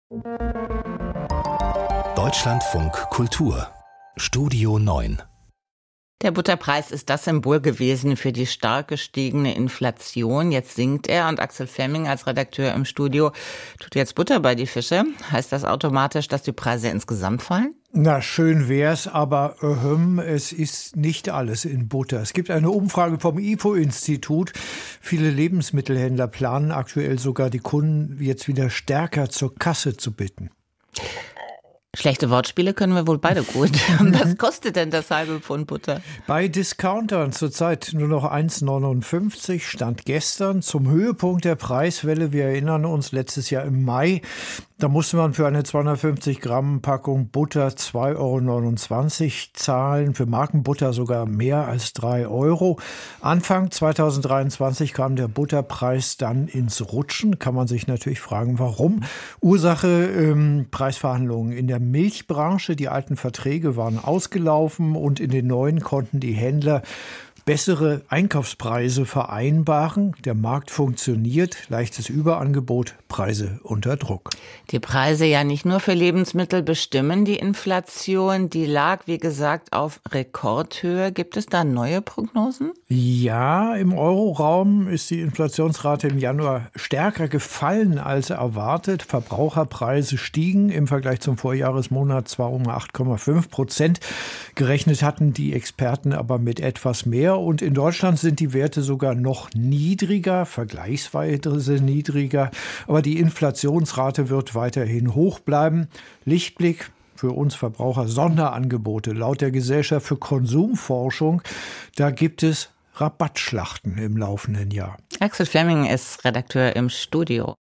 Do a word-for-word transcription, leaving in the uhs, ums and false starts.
Deutschlandfunk Kultur Studio neun. Der Butterpreis ist das Symbol gewesen für die stark gestiegene Inflation. Jetzt sinkt er und Axel Femming als Redakteur im Studio tut jetzt Butter bei die Fische. Heißt das automatisch, dass die Preise insgesamt fallen? Na, schön wär's, aber ähm, es ist nicht alles in Butter. Es gibt eine Umfrage vom I F O-Institut. Viele Lebensmittelhändler planen aktuell sogar, die Kunden jetzt wieder stärker zur Kasse zu bitten. Schlechte Wortspiele können wir wohl beide gut. Was kostet denn das halbe Pfund Butter? Bei Discountern zurzeit nur noch eins Komma neunundfünfzig, stand gestern zum Höhepunkt der Preiswelle. Wir erinnern uns, letztes Jahr im Mai, da musste man für eine zweihundertfünfzig Gramm Packung Butter zwei Komma neunundzwanzig Euro zahlen, für Markenbutter sogar mehr als drei Euro. Anfang zweitausenddreiundzwanzig kam der Butterpreis dann ins Rutschen. Kann man sich natürlich fragen, warum. Ursache ähm, Preisverhandlungen in der Milchbranche. Die alten Verträge waren ausgelaufen und in den neuen konnten die Händler bessere Einkaufspreise vereinbaren. Der Markt funktioniert, leichtes Überangebot, Preise unter Druck. Die Preise ja nicht nur für Lebensmittel bestimmen die Inflation, die lag, wie gesagt, auf Rekordhöhe. Gibt es da neue Prognosen? Ja, im Euroraum ist die Inflationsrate im Januar stärker gefallen als erwartet. Verbraucherpreise stiegen im Vergleich zum Vorjahresmonat zwar um acht Komma fünf Prozent. Gerechnet hatten die Experten aber mit etwas mehr. Und in Deutschland sind die Werte sogar noch niedriger, vergleichsweise niedriger. Aber die Inflationsrate wird weiterhin hoch bleiben. Lichtblick für uns Verbraucher: Sonderangebote. Laut der Gesellschaft für Konsumforschung, da gibt es Rabattschlachten im laufenden Jahr. Axel Femming ist Redakteur im Studio.